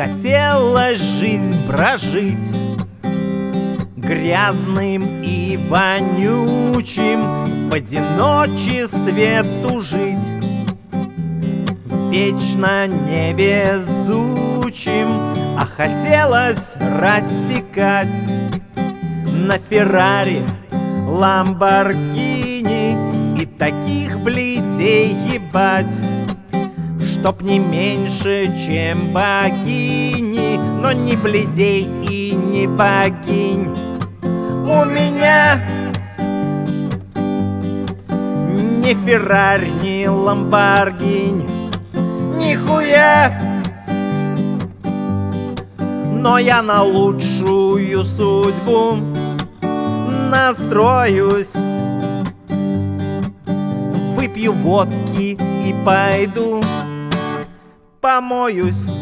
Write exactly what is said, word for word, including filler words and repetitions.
Хотелось жизнь прожить грязным и вонючим, в одиночестве тужить, вечно невезучим, а хотелось рассекать на Феррари, Ламборгини и таких бледей ебать, чтоб не меньше, чем богини, но не бледей и не богинь. У меня ни Феррари, ни Ламборгини, нихуя, но я на лучшую судьбу настроюсь. Выпью водки и пойду помоюсь.